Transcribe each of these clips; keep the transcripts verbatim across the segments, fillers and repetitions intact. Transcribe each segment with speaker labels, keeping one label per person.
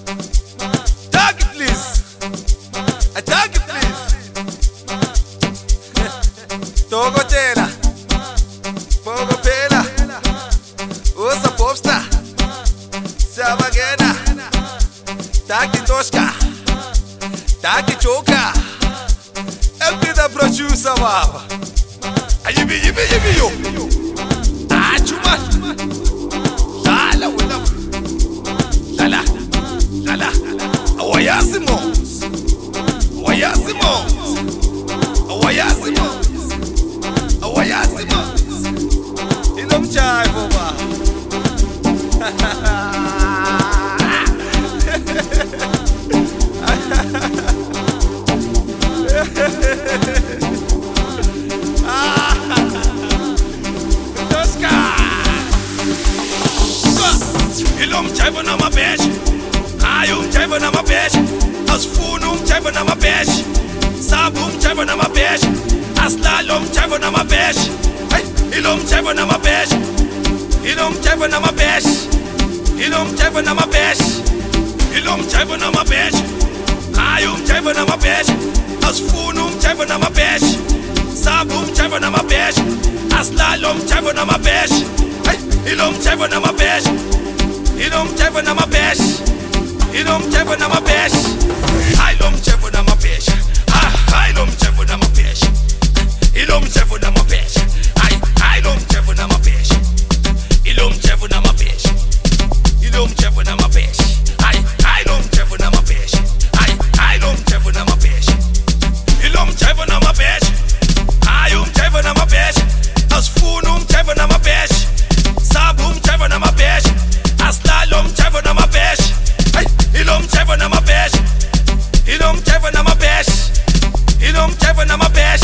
Speaker 1: Tag it please. I tag it please. Dokotela. Bokopela. Usa popstar. Sabagena. Tag it Toshka. Tag it Joker. Every the producer baba. Ayibi yibi yibi yo. Ah chuma. Lala wala. Lala. Lala. Awayasimos. Awayasimos. Awayasimos. Awayasimos. Ilom chai boba. Ilom chaiva na my bitch. Ayum chaiva na my bitch. Asfunum chaiva na my bitch. Sabum chaiva na my bitch. Aslalom chaiva na my bitch. Hey, ilom chaiva na my bitch. Ilom chaiva na my bitch. Ilom chaiva na my bitch. Ilom chaiva na my bitch. Ayum chaiva na my bitch. Asfunum chaiva na my bitch. Sabum chaiva na my bitch. Aslalom chaiva na my bitch. Hey, ilom chaiva na my bitch. Ilom chaiva na my bitch. Ilom chaiva na my bitch. Ilom chaiva na my bitch. Ah, ilom chaiva na my bitch. Ilom chaiva na my bitch. Ay, ilom chaiva na my bitch. Ilom chaiva na my bitch. Ilom chaiva na my bitch. Ay, ilom chaiva na my bitch. Ay, ilom chaiva na my bitch. Ilom chaiva na my bitch. Ayum chaiva na my bitch. Asfunum chaiva na my bitch. Sabum chaiva na my bitch. Aslalom chaiva na my bitch. Hey, ilom chaiva na my bitch. Ilom chaiva na my bitch. Ilom chaiva na my bitch.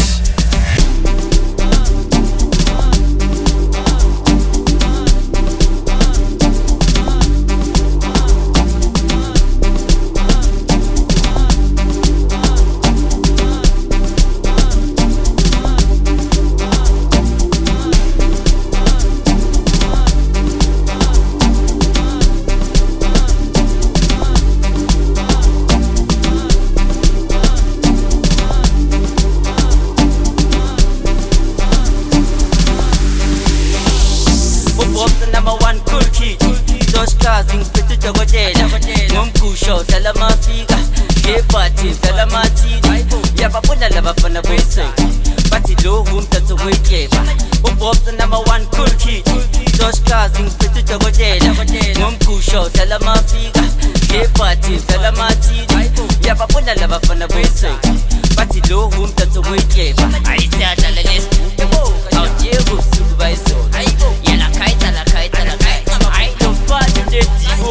Speaker 2: Ngumkusho dala mafika ngeparty dala mathini yababona labafana bese bathi lo umthatho wekeba ubobsa number one cool kid Josh Kazi ngiphethe dokotela ngumkusho dala mafika ngeparty dala mathini yababona labafana bese bathi lo umthatho wekeba ayisiyadlala lesibhuku awujeko supervisor yena khaita la khaita la khaita ayi don't party lediwo.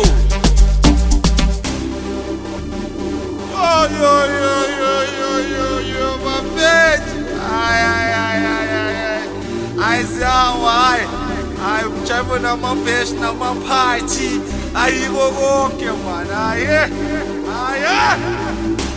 Speaker 1: Oh, yo, yo, yo, yo, yo, yo, my bitch. Ay, ay, ay, ay, ay, ay. I say, why? I'm driving on my bitch, now my party. I go walking, man. Ay, ay, ay.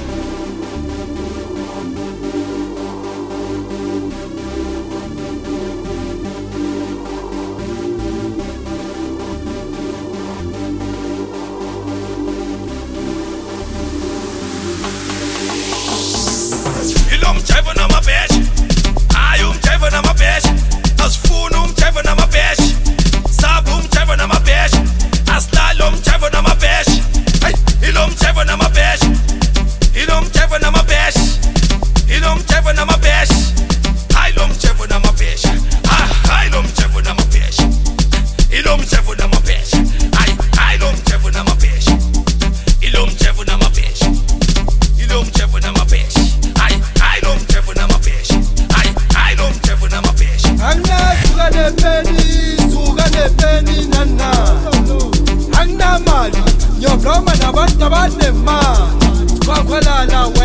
Speaker 1: Ilom chaiva na my bitch. Ayum chaiva na my bitch. Asfunum chaiva na my bitch. Sabum chaiva na my bitch. Aslalom chaiva na my bitch. Hey, ilom chaiva na my bitch. Ilom chaiva na my bitch. Ilom chaiva na my bitch. Ilom chaiva na my bitch. Ah, ilom chaiva na my bitch. Ilom chaiva na my bitch. Ay, ilom chaiva na my bitch. Ilom chaiva na my bitch. Ilom chaiva na my bitch. I don't care for my bitch. I I don't care for my bitch.
Speaker 3: Anna suga ne penny, suga ne penny nana. Anna mali, yo broma na bata bata ma. Kwa kwa la la.